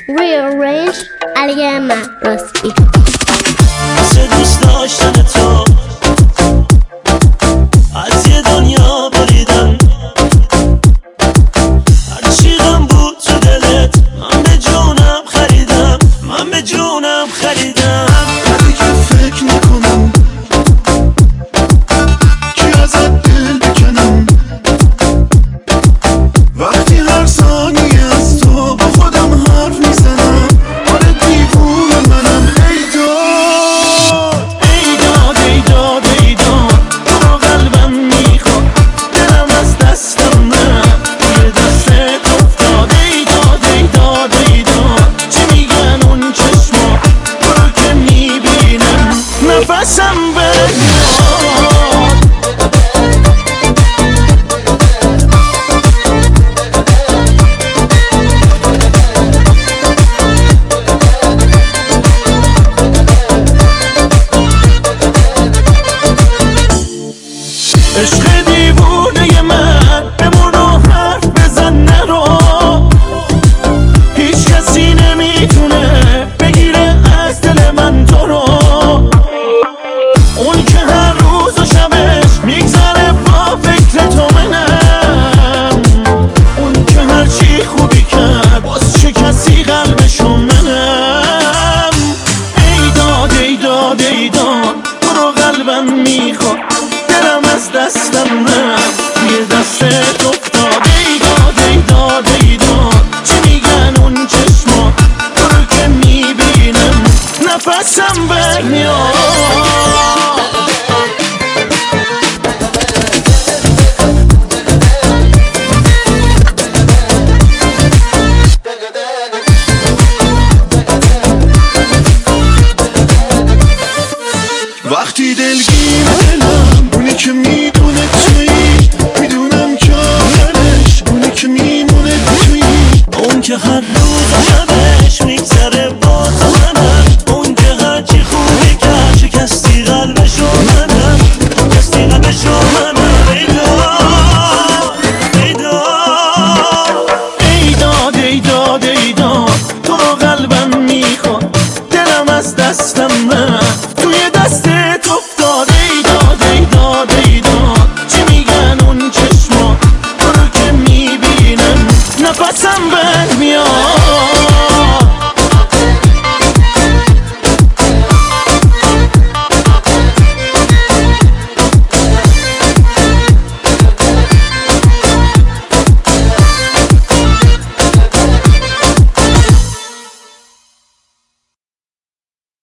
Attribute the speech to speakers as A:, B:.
A: Rearrange علی مهراسپی.
B: واسه دوست داشتن تو از یه دنیا بریدم، هرچی غم بود تو دلت من به جونم خریدم، من به جونم خریدم.
C: دیگه فکر نکنم کی ازت دل بکنم، وقتی هر ثانیه از تو با خودم حرف میزنم. آره دیوونه منم. ای داد
B: ای داد ای داد ای داد، تو رو قلبم میخواد، دلم از دستم نه توی دستت افتاد. ای داد ای داد ای داد، چی میگن اون چشما، تو رو که میبینم نفسم بمیاد. عشق دیوونه من بمون و حرف بزن نرو، هیچ کسی نمیتونه بگیره از دل من تو رو. اون که هر روز و شبش میگذره با فکر تو منم، اون که هرچی خوبی کرد باز چه کسی قلبشو منم. ای داد ای داد ای داد، تو رو قلبم میخواد، دلم از دستم نه توی دستت افتاد. ای داد ای داد ای داد، چی میگن اون چشما، تو رو که میبینم نفسم برمیاد.
C: وقتی دلگیرم